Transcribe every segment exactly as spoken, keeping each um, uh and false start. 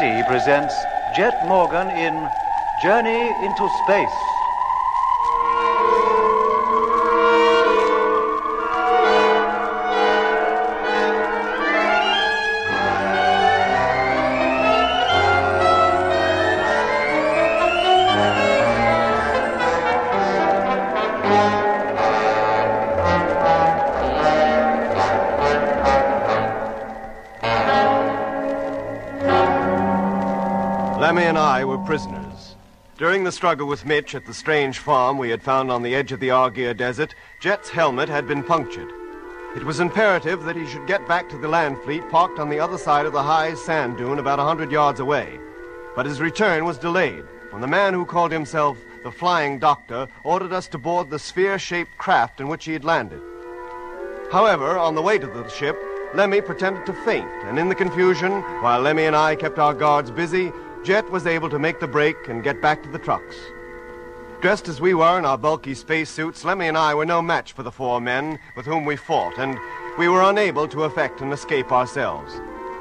C presents Jet Morgan in Journey into Space. Lemmy and I were prisoners. During the struggle with Mitch at the strange farm we had found on the edge of the Argyre Desert, Jet's helmet had been punctured. It was imperative that he should get back to the land fleet parked on the other side of the high sand dune about a hundred yards away. But his return was delayed when the man who called himself the Flying Doctor ordered us to board the sphere-shaped craft in which he had landed. However, on the way to the ship, Lemmy pretended to faint, and in the confusion, while Lemmy and I kept our guards busy, Jet was able to make the break and get back to the trucks. Dressed as we were in our bulky spacesuits, Lemmy and I were no match for the four men with whom we fought, and we were unable to effect an escape ourselves.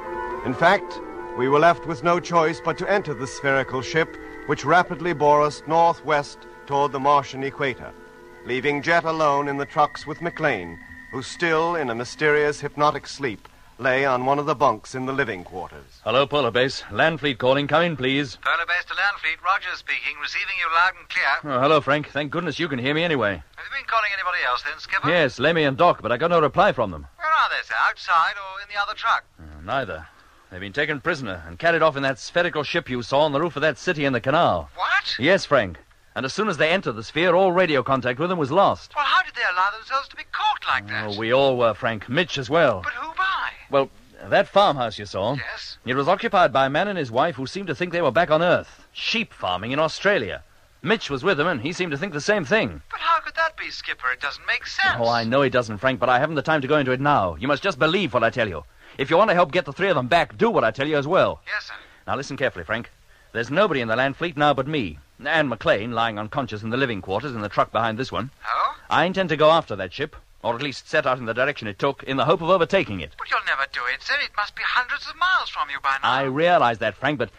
In fact, we were left with no choice but to enter the spherical ship, which rapidly bore us northwest toward the Martian equator, leaving Jet alone in the trucks with McLean, who still, in a mysterious hypnotic sleep, lay on one of the bunks in the living quarters. Hello, Polar Base. Land Fleet calling. Come in, please. Polar Base to Land Fleet. Rogers speaking. Receiving you loud and clear. Oh, hello, Frank. Thank goodness you can hear me anyway. Have you been calling anybody else then, Skipper? Yes, Lemmy and Doc, but I got no reply from them. Where are they, sir? Outside or in the other truck? Uh, neither. They've been taken prisoner and carried off in that spherical ship you saw on the roof of that city in the canal. What? Yes, Frank. And as soon as they entered the sphere, all radio contact with them was lost. Well, how did they allow themselves to be caught like that? Oh, we all were, Frank. Mitch as well. But who by? Well, that farmhouse you saw. Yes? It was occupied by a man and his wife who seemed to think they were back on Earth. Sheep farming in Australia. Mitch was with them, and he seemed to think the same thing. But how could that be, Skipper? It doesn't make sense. Oh, I know it doesn't, Frank, but I haven't the time to go into it now. You must just believe what I tell you. If you want to help get the three of them back, do what I tell you as well. Yes, sir. Now, listen carefully, Frank. There's nobody in the land fleet now but me. And McLean, lying unconscious in the living quarters in the truck behind this one. Oh? I intend to go after that ship, or at least set out in the direction it took, in the hope of overtaking it. But you'll never do it, sir. It must be hundreds of miles from you by now. I realize that, Frank, but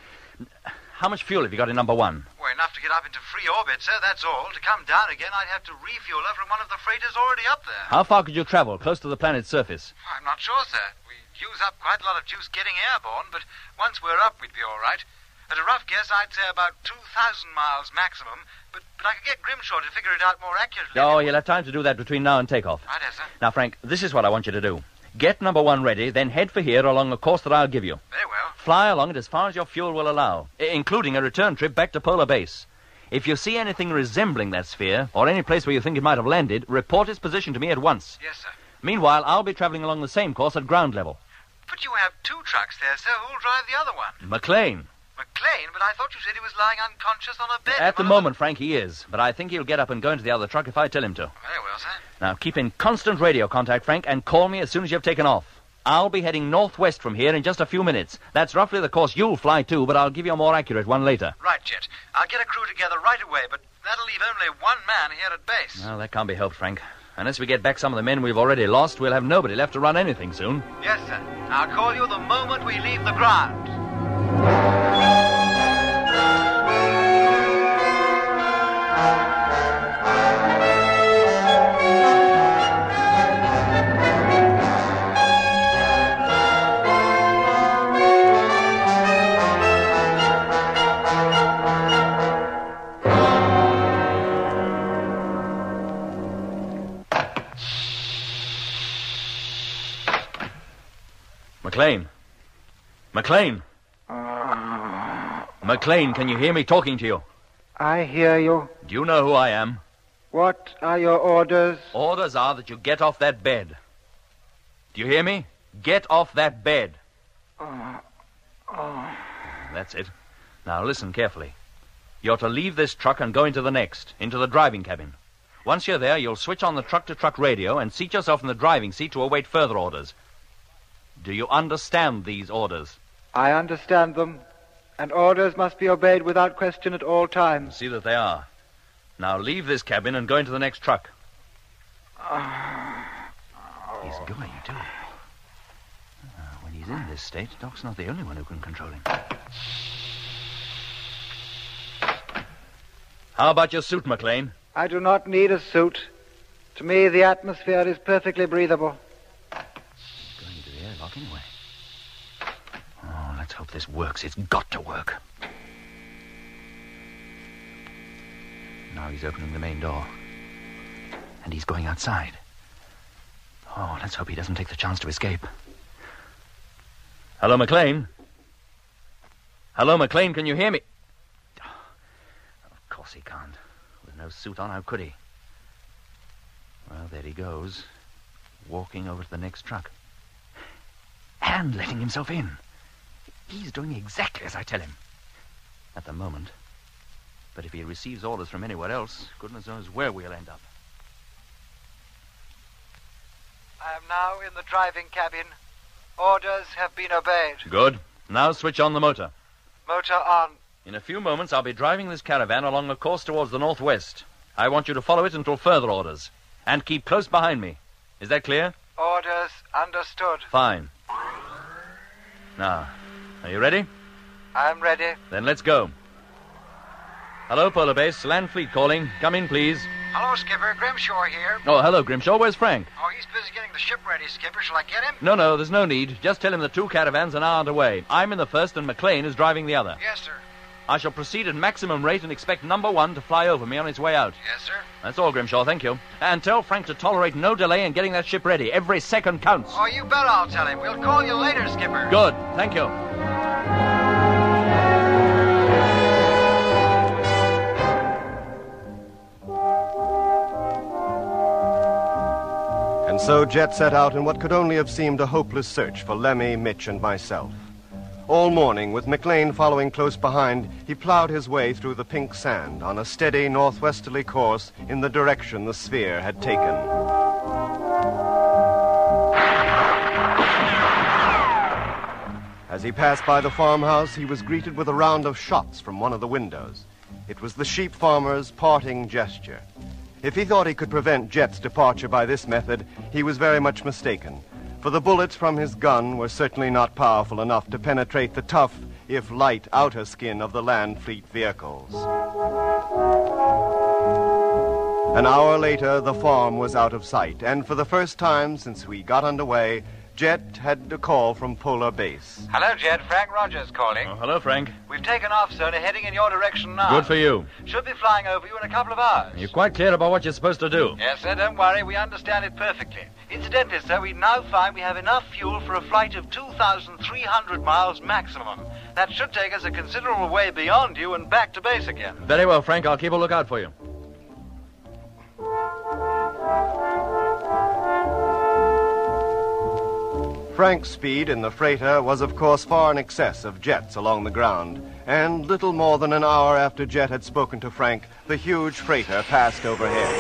how much fuel have you got in number one? Well, enough to get up into free orbit, sir, that's all. To come down again, I'd have to refuel her from one of the freighters already up there. How far could you travel, close to the planet's surface? I'm not sure, sir. We use up quite a lot of juice getting airborne, but once we're up, we'd be all right. At a rough guess, I'd say about two thousand miles maximum, but, but I could get Grimshaw to figure it out more accurately. Oh, you'll have time to do that between now and takeoff. Right, yes, sir. Now, Frank, this is what I want you to do. Get number one ready, then head for here along the course that I'll give you. Very well. Fly along it as far as your fuel will allow, I- including a return trip back to Polar Base. If you see anything resembling that sphere, or any place where you think it might have landed, report its position to me at once. Yes, sir. Meanwhile, I'll be traveling along the same course at ground level. But you have two trucks there, sir. Who'll drive the other one? McLean. McLean? But I thought you said he was lying unconscious on a bed. At the One of moment, Frank, he is, but I think he'll get up and go into the other truck if I tell him to. Very well, sir. Now, keep in constant radio contact, Frank, and call me as soon as you've taken off. I'll be heading northwest from here in just a few minutes. That's roughly the course you'll fly too, but I'll give you a more accurate one later. Right, Jet. I'll get a crew together right away, but that'll leave only one man here at base. Well, that can't be helped, Frank. Unless we get back some of the men we've already lost, we'll have nobody left to run anything soon. Yes, sir. I'll call you the moment we leave the ground. McLean. McLean. McLean, can you hear me talking to you? I hear you. Do you know who I am? What are your orders? Orders are that you get off that bed. Do you hear me? Get off that bed. Oh, oh. That's it. Now listen carefully. You're to leave this truck and go into the next, into the driving cabin. Once you're there, you'll switch on the truck-to-truck radio and seat yourself in the driving seat to await further orders. Do you understand these orders? I understand them, and orders must be obeyed without question at all times. See that they are. Now leave this cabin and go into the next truck. Oh. He's going, too. Uh, when he he's in this state, Doc's not the only one who can control him. How about your suit, McLean? I do not need a suit. To me, the atmosphere is perfectly breathable. Going into the airlock anyway. Oh, let's hope this works. It's got to work. Now he's opening the main door. And he's going outside. Oh, let's hope he doesn't take the chance to escape. Hello, McLean? Hello, McLean, can you hear me? Of course he can't. With no suit on, how could he? Well, there he goes, walking over to the next truck. And letting himself in. He's doing exactly as I tell him. At the moment. But if he receives orders from anywhere else, goodness knows where we'll end up. I am now in the driving cabin. Orders have been obeyed. Good. Now switch on the motor. Motor on. In a few moments, I'll be driving this caravan along a course towards the northwest. I want you to follow it until further orders. And keep close behind me. Is that clear? Orders understood. Fine. Now, are you ready? I am ready. Then let's go. Hello, Polar Base. Land Fleet calling. Come in, please. Hello, Skipper. Grimshaw here. Oh, hello, Grimshaw. Where's Frank? Oh, he's busy getting the ship ready, Skipper. Shall I get him? No, no, there's no need. Just tell him the two caravans are now underway. I'm in the first and McLean is driving the other. Yes, sir. I shall proceed at maximum rate and expect number one to fly over me on its way out. Yes, sir. That's all, Grimshaw. Thank you. And tell Frank to tolerate no delay in getting that ship ready. Every second counts. Oh, you bet I'll tell him. We'll call you later, Skipper. Good. Thank you. And so Jet set out in what could only have seemed a hopeless search for Lemmy, Mitch, and myself. All morning, with McLean following close behind, he plowed his way through the pink sand on a steady northwesterly course in the direction the sphere had taken. As he passed by the farmhouse, he was greeted with a round of shots from one of the windows. It was the sheep farmer's parting gesture. If he thought he could prevent Jet's departure by this method, he was very much mistaken, for the bullets from his gun were certainly not powerful enough to penetrate the tough, if light, outer skin of the Land Fleet vehicles. An hour later, the farm was out of sight, and for the first time since we got underway, Jet had a call from Polar Base. Hello, Jet. Frank Rogers calling. Oh, hello, Frank. We've taken off, sir, and are heading in your direction now. Good for you. Should be flying over you in a couple of hours. You're quite clear about what you're supposed to do. Yes, sir. Don't worry. We understand it perfectly. Incidentally, sir, we now find we have enough fuel for a flight of two thousand three hundred miles maximum. That should take us a considerable way beyond you and back to base again. Very well, Frank. I'll keep a lookout for you. Frank's speed in the freighter was, of course, far in excess of Jet's along the ground, and little more than an hour after Jet had spoken to Frank, the huge freighter passed overhead.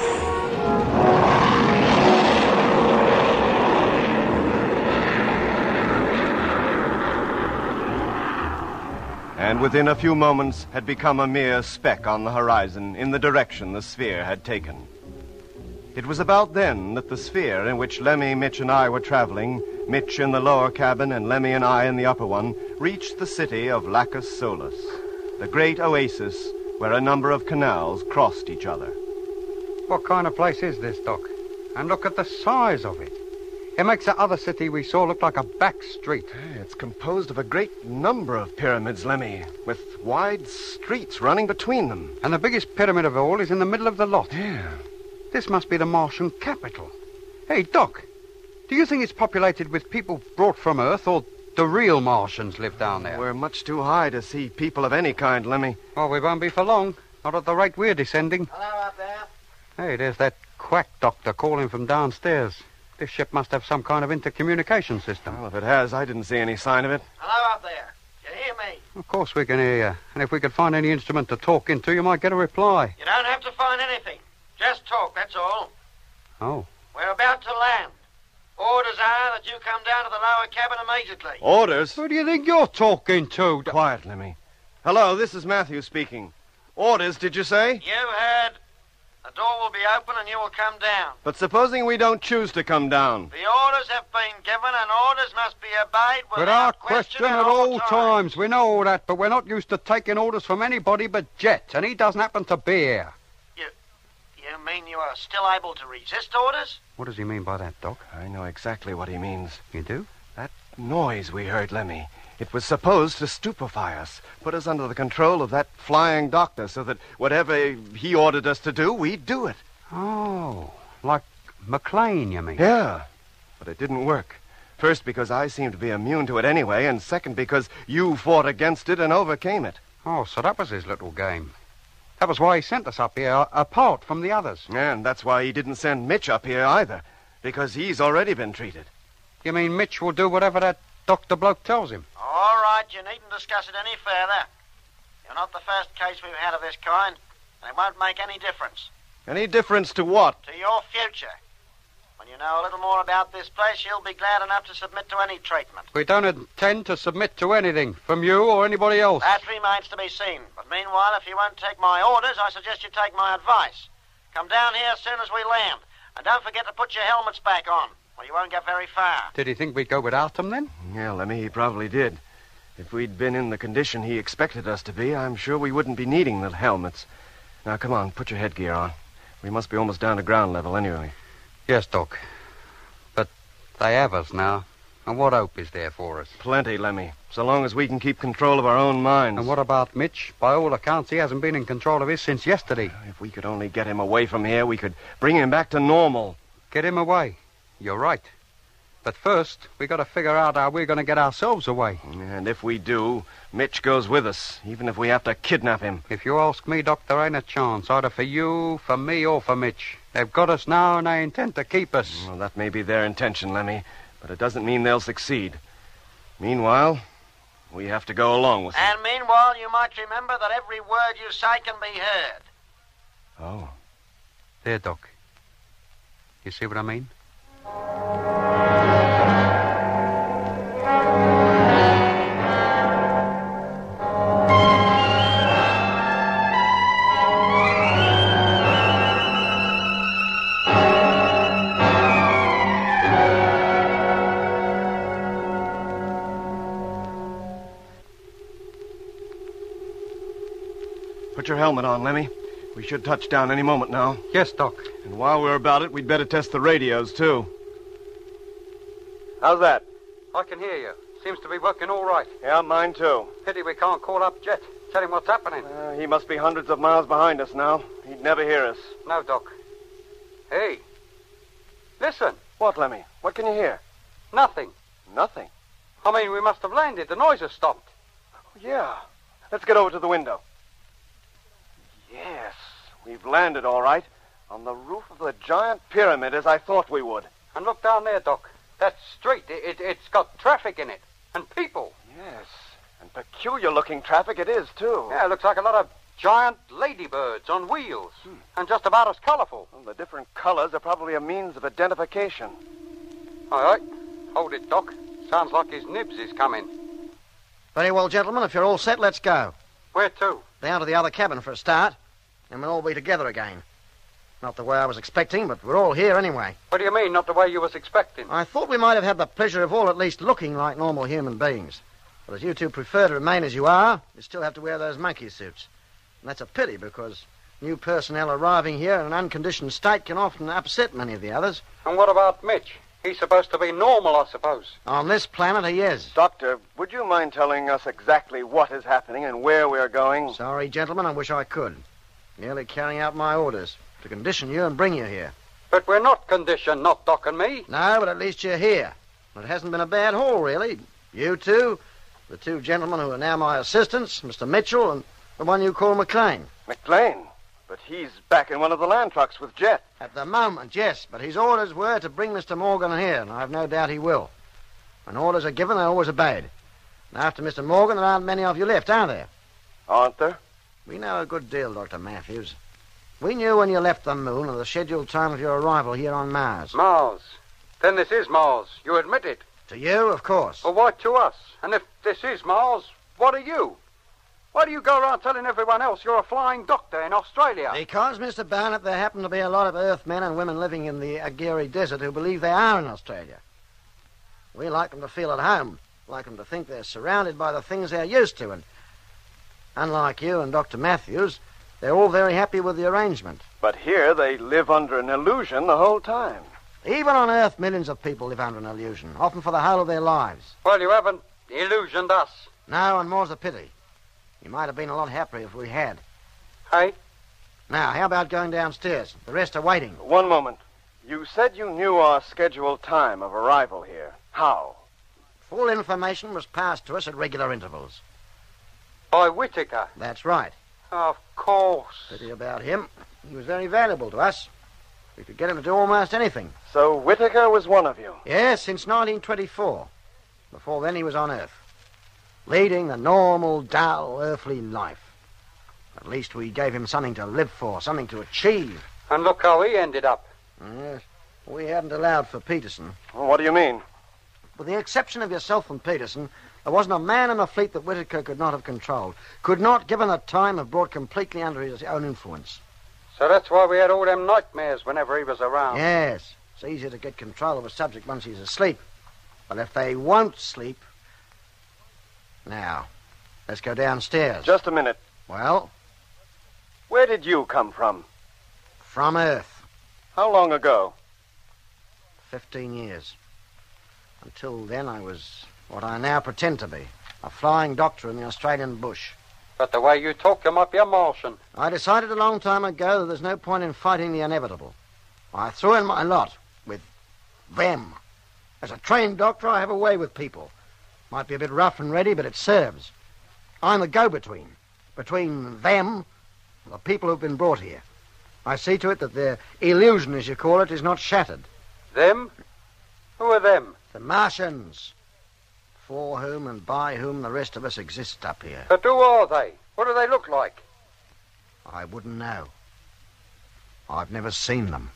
And within a few moments had become a mere speck on the horizon in the direction the sphere had taken. It was about then that the sphere in which Lemmy, Mitch, and I were traveling, Mitch in the lower cabin and Lemmy and I in the upper one, reached the city of Lacus Solus, the great oasis where a number of canals crossed each other. What kind of place is this, Doc? And look at the size of it. It makes that other city we saw look like a back street. It's composed of a great number of pyramids, Lemmy, with wide streets running between them. And the biggest pyramid of all is in the middle of the lot. Yeah. This must be the Martian capital. Hey, Doc, do you think it's populated with people brought from Earth, or the real Martians live down there? We're much too high to see people of any kind, Lemmy. Well, we won't be for long. Not at the rate we're descending. Hello up there. Hey, there's that quack doctor calling from downstairs. This ship must have some kind of intercommunication system. Well, if it has, I didn't see any sign of it. Hello up there. You hear me? Of course we can hear you. And if we could find any instrument to talk into, you might get a reply. You don't have to find anything. Just talk, that's all. Oh. We're about to land. Orders are that you come down to the lower cabin immediately. Orders? Who do you think you're talking to? Quiet, Lemmy. Hello, this is Matthew speaking. Orders, did you say? You heard. The The door will be open and you will come down. But supposing we don't choose to come down? The orders have been given and orders must be obeyed without, Without question, question at all times. We know all that, but we're not used to taking orders from anybody but Jet, and he doesn't happen to be here. You, you mean you are still able to resist orders? What does he mean by that, Doc? I know exactly what he means. You do? That noise we heard, Lemmy. It was supposed to stupefy us, put us under the control of that flying doctor so that whatever he ordered us to do, we'd do it. Oh, like McLean, you mean? Yeah, but it didn't work. First, because I seemed to be immune to it anyway, and second, because you fought against it and overcame it. Oh, so that was his little game. That was why he sent us up here, apart from the others. And that's why he didn't send Mitch up here either, because he's already been treated. You mean Mitch will do whatever that doctor bloke tells him? All right, you needn't discuss it any further. You're not the first case we've had of this kind, and it won't make any difference. Any difference to what? To your future. When you know a little more about this place, you'll be glad enough to submit to any treatment. We don't intend to submit to anything, from you or anybody else. That remains to be seen. But meanwhile, if you won't take my orders, I suggest you take my advice. Come down here as soon as we land. And don't forget to put your helmets back on, or you won't get very far. Did he think we'd go without them, then? Yeah, Lemmy, he probably did. If we'd been in the condition he expected us to be, I'm sure we wouldn't be needing the helmets. Now, come on, put your headgear on. We must be almost down to ground level anyway. Yes, Doc. But they have us now. And what hope is there for us? Plenty, Lemmy, so long as we can keep control of our own minds. And what about Mitch? By all accounts, he hasn't been in control of his since yesterday. If we could only get him away from here, we could bring him back to normal. Get him away. You're right. But first, we got to figure out how we're going to get ourselves away. And if we do, Mitch goes with us, even if we have to kidnap him. If you ask me, Doc, there ain't a chance, either for you, for me, or for Mitch. They've got us now, and they intend to keep us. Well, that may be their intention, Lemmy, but it doesn't mean they'll succeed. Meanwhile, we have to go along with them. And meanwhile, you might remember that every word you say can be heard. Oh. There, Doc. You see what I mean? Put your helmet on, Lemmy. We should touch down any moment now. Yes, Doc. And while we're about it, we'd better test the radios, too. How's that? I can hear you. Seems to be working all right. Yeah, mine, too. Pity we can't call up Jet. Tell him what's happening. Uh, he must be hundreds of miles behind us now. He'd never hear us. No, Doc. Hey. Listen. What, Lemmy? What can you hear? Nothing. Nothing. I mean, we must have landed. The noise has stopped. Yeah. Let's get over to the window. Yes, we've landed all right. On the roof of the giant pyramid, as I thought we would. And look down there, Doc. That street, it, it, it's got traffic in it. And people. Yes, and peculiar-looking traffic it is, too. Yeah, it looks like a lot of giant ladybirds on wheels. Hmm. And just about as colorful. Well, the different colors are probably a means of identification. All right. Hold it, Doc. Sounds like his nibs is coming. Very well, gentlemen. If you're all set, let's go. Where to? Down to the other cabin for a start. And we'll all be together again. Not the way I was expecting, but we're all here anyway. What do you mean, not the way you was expecting? I thought we might have had the pleasure of all at least looking like normal human beings. But as you two prefer to remain as you are, you still have to wear those monkey suits. And that's a pity, because new personnel arriving here in an unconditioned state can often upset many of the others. And what about Mitch? He's supposed to be normal, I suppose. On this planet, he is. Doctor, would you mind telling us exactly what is happening and where we're going? Sorry, gentlemen, I wish I could. Merely carrying out my orders to condition you and bring you here. But we're not conditioned, not Doc and me. No, but at least you're here. It hasn't been a bad haul, really. You two, the two gentlemen who are now my assistants, Mister Mitchell and the one you call McLean. McLean? But he's back in one of the land trucks with Jet. At the moment, yes, but his orders were to bring Mister Morgan here, and I've no doubt he will. When orders are given, they're always obeyed. And after Mister Morgan, there aren't many of you left, are there? Aren't there? We know a good deal, Doctor Matthews. We knew when you left the moon and the scheduled time of your arrival here on Mars. Mars? Then this is Mars. You admit it? To you, of course. Well, why to us? And if this is Mars, what are you? Why do you go around telling everyone else you're a flying doctor in Australia? Because, Mister Barnett, there happen to be a lot of Earth men and women living in the Aguirre Desert who believe they are in Australia. We like them to feel at home, like them to think they're surrounded by the things they're used to, and unlike you and Doctor Matthews, they're all very happy with the arrangement. But here they live under an illusion the whole time. Even on Earth, millions of people live under an illusion, often for the whole of their lives. Well, you haven't illusioned us. No, and more's a pity. You might have been a lot happier if we had. Hey? Now, how about going downstairs? The rest are waiting. One moment. You said you knew our scheduled time of arrival here. How? Full information was passed to us at regular intervals. By Whittaker? That's right. Of course. Pity about him. He was very valuable to us. We could get him to do almost anything. So Whittaker was one of you? Yes, since nineteen twenty-four. Before then, he was on Earth, leading the normal, dull, earthly life. At least we gave him something to live for, something to achieve. And look how he ended up. Yes, we hadn't allowed for Peterson. Well, what do you mean? With the exception of yourself and Peterson, there wasn't a man in the fleet that Whittaker could not have controlled, could not, given the time, have brought completely under his own influence. So that's why we had all them nightmares whenever he was around. Yes, it's easier to get control of a subject once he's asleep. But if they won't sleep... Now, let's go downstairs. Just a minute. Well? Where did you come from? From Earth. How long ago? Fifteen years. Until then, I was what I now pretend to be, a flying doctor in the Australian bush. But the way you talk, you might be a Martian. I decided a long time ago that there's no point in fighting the inevitable. I threw in my lot with them. As a trained doctor, I have a way with people. Might be a bit rough and ready, but it serves. I'm the go-between, between them and the people who've been brought here. I see to it that their illusion, as you call it, is not shattered. Them? Who are them? The Martians, for whom and by whom the rest of us exist up here. But who are they? What do they look like? I wouldn't know. I've never seen them.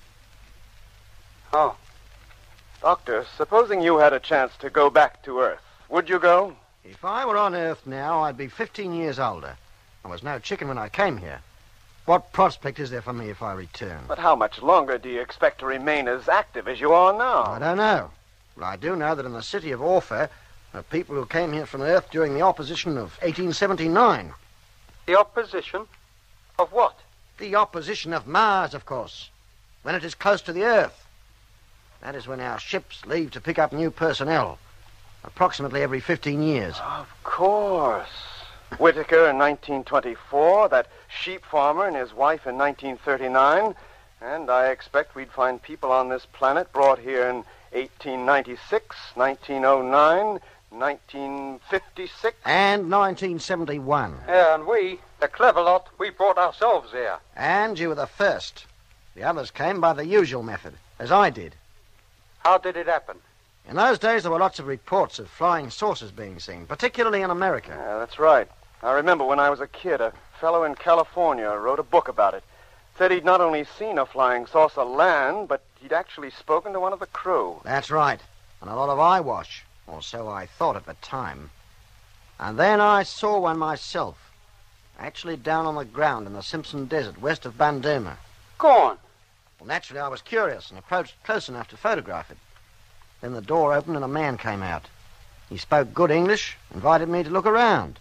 Oh. Doctor, supposing you had a chance to go back to Earth, would you go? If I were on Earth now, I'd be fifteen years older. I was no chicken when I came here. What prospect is there for me if I return? But how much longer do you expect to remain as active as you are now? I don't know. But I do know that in the city of Orpha, there are people who came here from Earth during the opposition of eighteen seventy-nine. The opposition? Of what? The opposition of Mars, of course. When it is close to the Earth. That is when our ships leave to pick up new personnel. Approximately every fifteen years. Of course. Whittaker in nineteen twenty-four, that sheep farmer and his wife in nineteen thirty-nine, and I expect we'd find people on this planet brought here in eighteen ninety-six, nineteen oh nine, nineteen fifty-six. And nineteen seventy-one. Yeah, and we, the clever lot, we brought ourselves here. And you were the first. The others came by the usual method, as I did. How did it happen? In those days, there were lots of reports of flying saucers being seen, particularly in America. Yeah, that's right. I remember when I was a kid, a fellow in California wrote a book about it. Said he'd not only seen a flying saucer land, but he'd actually spoken to one of the crew. That's right. And a lot of eyewash, or so I thought at the time. And then I saw one myself, actually down on the ground in the Simpson Desert, west of Bandama. Go on. Well, naturally, I was curious and approached close enough to photograph it. Then the door opened and a man came out. He spoke good English, invited me to look around.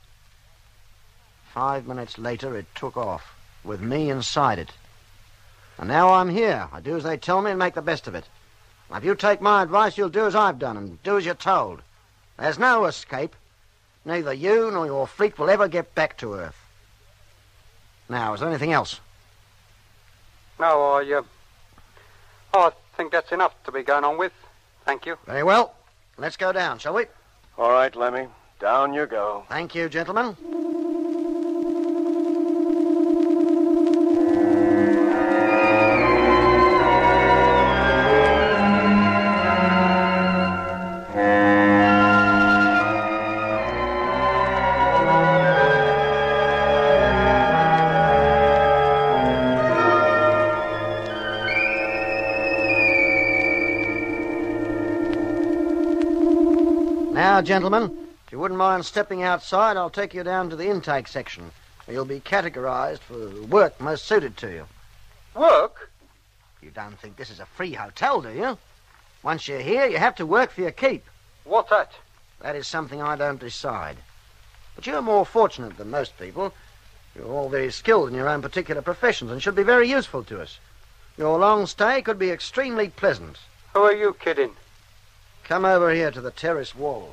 Five minutes later, it took off, with me inside it. And now I'm here. I do as they tell me and make the best of it. Now, if you take my advice, you'll do as I've done and do as you're told. There's no escape. Neither you nor your fleet will ever get back to Earth. Now, is there anything else? No, I, uh, I think that's enough to be going on with. Thank you. Very well. Let's go down, shall we? All right, Lemmy. Down you go. Thank you, gentlemen. Now, gentlemen, If you wouldn't mind stepping outside, I'll take you down to the intake section, where you'll be categorized for the work most suited to you. Work? You don't think this is a free hotel, do you? Once you're here, you have to work for your keep. What's that? That is something I don't decide. But you're more fortunate than most people. You're all very skilled in your own particular professions and should be very useful to us. Your long stay could be extremely pleasant. Who are you kidding? Come over here to the terrace wall.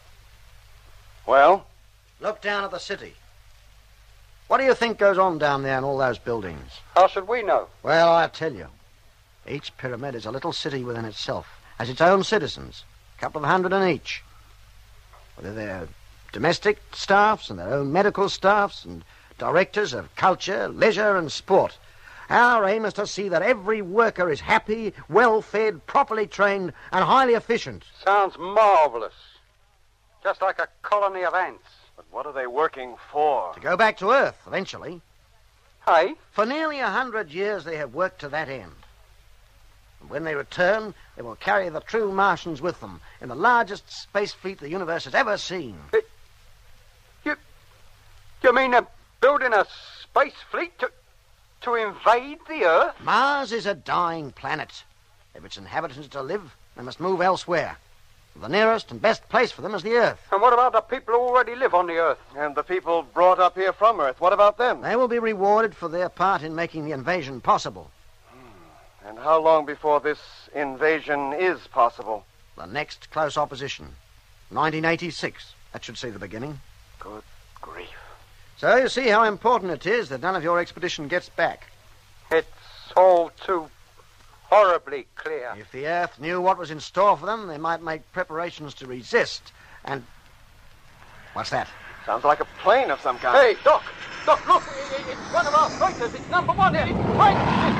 Well? Look down at the city. What do you think goes on down there in all those buildings? How should we know? Well, I tell you. Each pyramid is a little city within itself, has its own citizens, a couple of hundred in each. Whether they're domestic staffs and their own medical staffs and directors of culture, leisure and sport. Our aim is to see that every worker is happy, well-fed, properly trained and highly efficient. Sounds marvellous. Just like a colony of ants. But what are they working for? To go back to Earth, eventually. Hey? For nearly a hundred years they have worked to that end. And when they return, they will carry the true Martians with them in the largest space fleet the universe has ever seen. It, you, you mean they're building a space fleet to, to invade the Earth? Mars is a dying planet. If its inhabitants are to live, they must move elsewhere. The nearest and best place for them is the Earth. And what about the people who already live on the Earth? And the people brought up here from Earth, what about them? They will be rewarded for their part in making the invasion possible. Hmm. And how long before this invasion is possible? The next close opposition. nineteen eighty-six. That should see the beginning. Good grief. So you see how important it is that none of your expedition gets back. It's all too horribly clear. If the Earth knew what was in store for them, they might make preparations to resist. And... what's that? Sounds like a plane of some kind. Hey, Doc! Doc, look! It, it, it's one of our freighters. It's number one. It's right.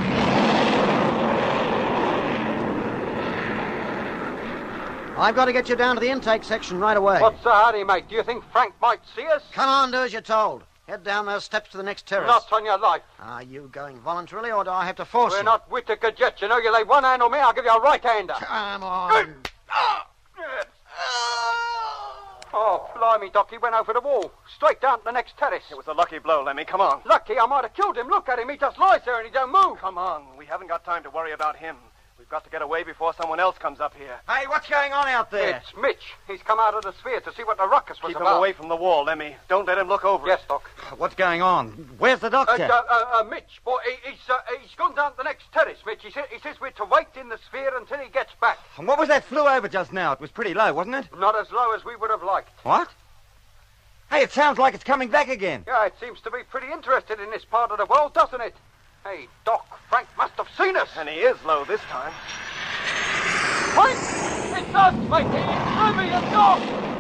I've got to get you down to the intake section right away. What's the hurry, mate? Do you think Frank might see us? Come on, do as you're told. Head down those steps to the next terrace. Not on your life. Are you going voluntarily, or do I have to force We're you? not Whittaker Jets, you know. You lay one hand on me, I'll give you a right-hander. Come on. Oh, blimey, Doc, he went over the wall. Straight down to the next terrace. It was a lucky blow, Lemmy. Come on. Lucky, I might have killed him. Look at him. He just lies there and he don't move. Come on. We haven't got time to worry about him. We've got to get away before someone else comes up here. Hey, what's going on out there? It's Mitch. He's come out of the sphere to see what the ruckus was Keep about. him away from the wall, Lemmy. Don't let him look over Yes, it. Doc. What's going on? Where's the doctor? Uh, uh, uh, uh, Mitch, boy, he, he's, uh, he's gone down to the next terrace, Mitch. He, sa- he says we're to wait in the sphere until he gets back. And what was that flew over just now? It was pretty low, wasn't it? Not as low as we would have liked. What? Hey, it sounds like it's coming back again. Yeah, it seems to be pretty interested in this part of the world, doesn't it? Hey, Doc, Frank must have seen us. And he is low this time. Frank! It's us, matey! It's Remy and Doc!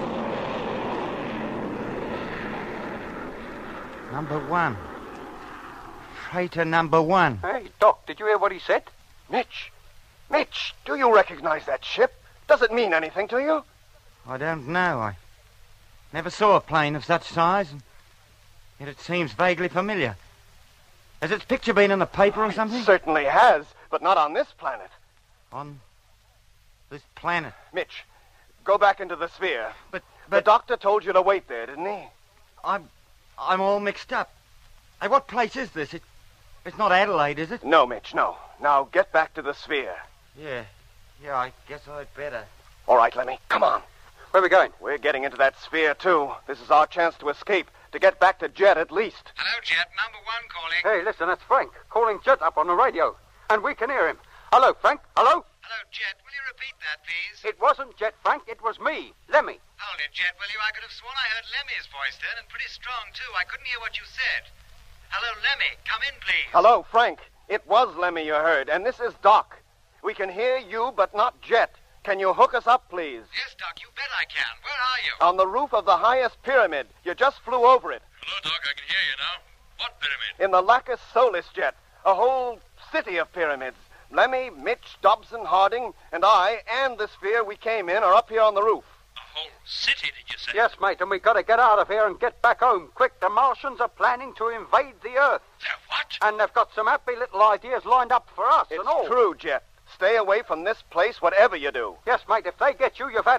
Number one. Freighter number one. Hey, Doc, did you hear what he said? Mitch. Mitch, do you recognize that ship? Does it mean anything to you? I don't know. I never saw a plane of such size, and yet it seems vaguely familiar. Has its picture been in the paper or something? It certainly has, but not on this planet. On this planet? Mitch, go back into the sphere. But, The but doctor told you to wait there, didn't he? I'm, I'm all mixed up. Hey, what place is this? It, it's not Adelaide, is it? No, Mitch, no. Now get back to the sphere. Yeah, yeah, I guess I'd better. All right, Lemmy, come on. Where are we going? We're getting into that sphere, too. This is our chance to escape, to get back to Jet at least. Hello, Jet. Number one calling. Hey, listen, that's Frank, calling Jet up on the radio. And we can hear him. Hello, Frank. Hello? Hello, Jet. Will you repeat that, please? It wasn't Jet, Frank. It was me, Lemmy. Hold it, Jet, will you? I could have sworn I heard Lemmy's voice then, and pretty strong, too. I couldn't hear what you said. Hello, Lemmy. Come in, please. Hello, Frank. It was Lemmy you heard, and this is Doc. We can hear you, but not Jet. Can you hook us up, please? Yes, Doc, you bet I can. Where are you? On the roof of the highest pyramid. You just flew over it. Hello, Doc. I can hear you now. What pyramid? In the Lacus Solis Jet. A whole city of pyramids. Lemmy, Mitch, Dobson, Harding, and I, and the sphere we came in are up here on the roof. A whole city, did you say? Yes, mate, and we got to get out of here and get back home. Quick, the Martians are planning to invade the Earth. They're what? And they've got some happy little ideas lined up for us It's and all. true, Jet. Stay away from this place, whatever you do. Yes, mate, if they get you, you've had it.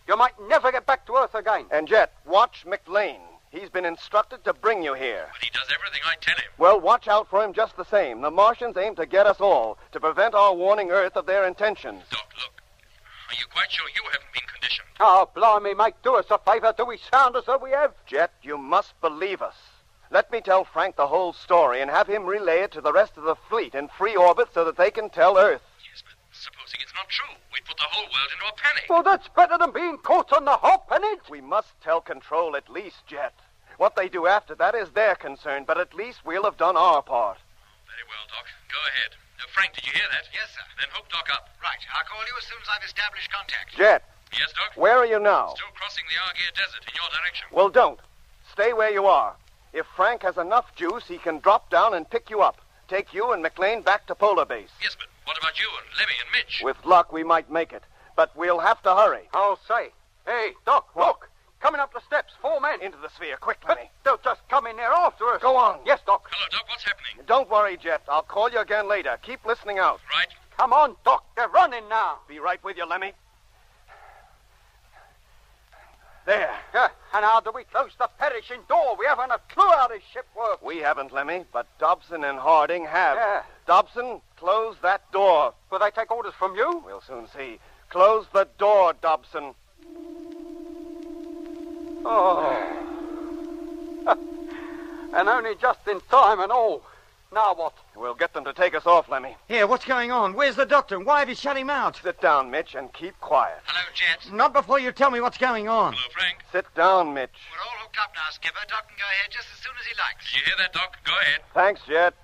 You might never get back to Earth again. And Jet, watch McLean. He's been instructed to bring you here. But he does everything I tell him. Well, watch out for him just the same. The Martians aim to get us all, to prevent our warning Earth of their intentions. Doc, look. Are you quite sure you haven't been conditioned? Oh, blimey, mate, do us a favour. Do we sound as though we have? Jet, you must believe us. Let me tell Frank the whole story and have him relay it to the rest of the fleet in free orbit so that they can tell Earth. Yes, but supposing it's not true, we'd put the whole world into a panic. Well, that's better than being caught on the hop, isn't it? We must tell Control at least, Jet. What they do after that is their concern, but at least we'll have done our part. Very well, Doc. Go ahead. Uh, Frank, did you hear that? Yes, sir. Then hook Doc up. Right. I'll call you as soon as I've established contact. Jet, Yes, Doc? where are you now? Still crossing the Argeir Desert in your direction. Well, don't. Stay where you are. If Frank has enough juice, he can drop down and pick you up. Take you and McLean back to Polar Base. Yes, but what about you and Lemmy and Mitch? With luck, we might make it. But we'll have to hurry. I'll say. Hey, Doc, look. Coming up the steps, four men. Into the sphere, quick, But Lemmy. they'll just come in there after us. Go on. Yes, Doc. Hello, Doc. What's happening? Don't worry, Jet. I'll call you again later. Keep listening out. Right. Come on, Doc. They're running now. Be right with you, Lemmy. There. Yeah, and how do we close the perishing door? We haven't a clue how this ship works. We haven't, Lemmy, but Dobson and Harding have. Yeah. Dobson, close that door. Will they take orders from you? We'll soon see. Close the door, Dobson. Oh. And only just in time and all. Now what? We'll get them to take us off, Lemmy. Here, what's going on? Where's the doctor? And why have you shut him out? Sit down, Mitch, and keep quiet. Hello, Jet. Not before you tell me what's going on. Hello, Frank. Sit down, Mitch. We're all hooked up now, Skipper. Doc can go ahead just as soon as he likes. Did you hear that, Doc? Go ahead. Thanks, Jet.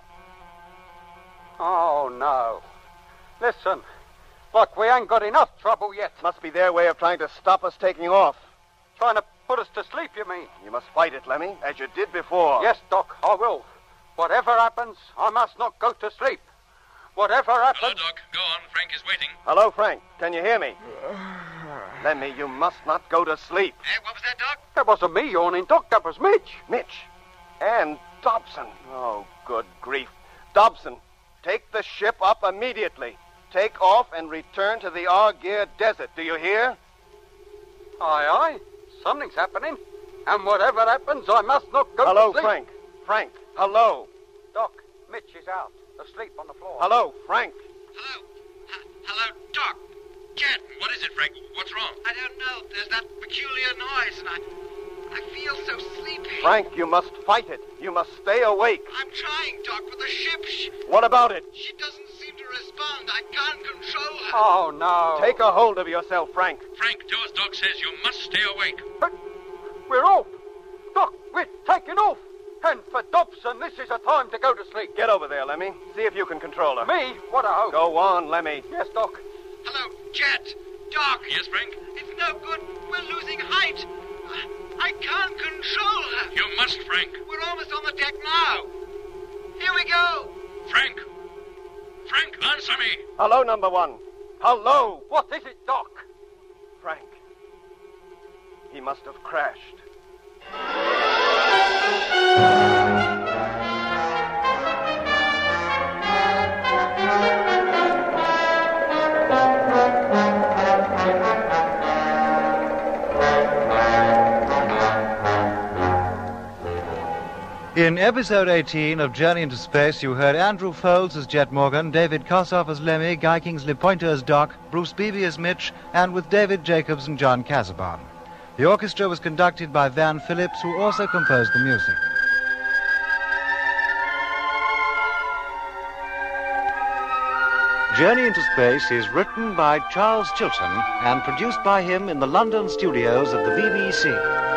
Oh, no. Listen. Look, we ain't got enough trouble yet. Must be their way of trying to stop us taking off. Trying to put us to sleep, you mean? You must fight it, Lemmy, as you did before. Yes, Doc, I will. Whatever happens, I must not go to sleep. Whatever happens... Hello, Doc. Go on. Frank is waiting. Hello, Frank. Can you hear me? Lemmy, you must not go to sleep. Eh, what was that, Doc? That wasn't me yawning, Doc. That was Mitch. Mitch. And Dobson. Oh, good grief. Dobson, take the ship up immediately. Take off and return to the Argeir Desert. Do you hear? Aye, aye. Something's happening. And whatever happens, I must not go Hello, to sleep. Frank. Frank. Hello. Doc, Mitch is out, asleep on the floor. Hello, Frank. Hello? H- hello, Doc. Jet. What is it, Frank? What's wrong? I don't know. There's that peculiar noise, and I... I feel so sleepy. Frank, you must fight it. You must stay awake. I'm trying, Doc, but the ship... She, What about it? she doesn't seem to respond. I can't control her. Oh, no. Take a hold of yourself, Frank. Frank, do as Doc says. You must stay awake. But we're off. Doc, we're taking off. And for Dobson, this is a time to go to sleep. Get over there, Lemmy. See if you can control her. Me? What a hope. Go on, Lemmy. Yes, Doc. Hello, Jet. Doc. Yes, Frank? It's no good. We're losing height. I, I can't control her. You must, Frank. We're almost on the deck now. Here we go. Frank! Frank, answer me! Hello, number one. Hello. What is it, Doc? Frank. He must have crashed. In episode eighteen of Journey into Space, you heard Andrew Foulds as Jet Morgan, David Kossoff as Lemmy, Guy Kingsley Pointer as Doc, Bruce Beebe as Mitch, and with David Jacobs and John Casabon. The orchestra was conducted by Van Phillips, who also composed the music. Journey into Space is written by Charles Chilton and produced by him in the London studios of the B B C.